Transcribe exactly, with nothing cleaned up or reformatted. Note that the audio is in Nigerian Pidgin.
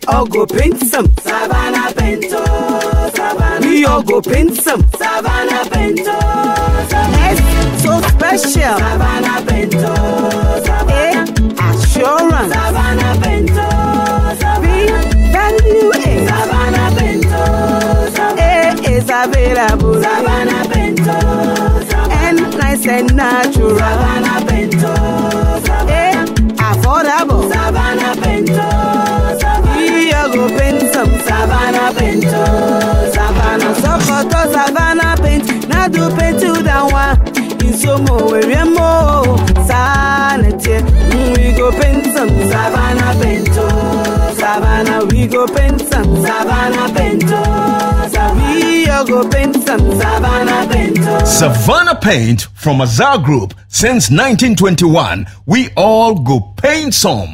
all go paint some. Savannah Bento, Savannah. We all go paint some. Savannah Bento, S so special. Savannah Bento, Savannah. A assurance. Savannah Bento, B value A. Savannah Bento, A is available. Savannah Bento, and nice and natural. Savannah Bento, A affordable. Savannah Bento, We all go paint some. Savannah Bento, Savannah Sokoto, Savannah paint. Now do paint to that one. In so more we more sanity. We go paint some. Savannah Bento, Savannah, we go paint some. Savannah Bento, We all go paint some. Savannah Bento. Savannah Paint from Azar Group since nineteen twenty-one. We all go paint some.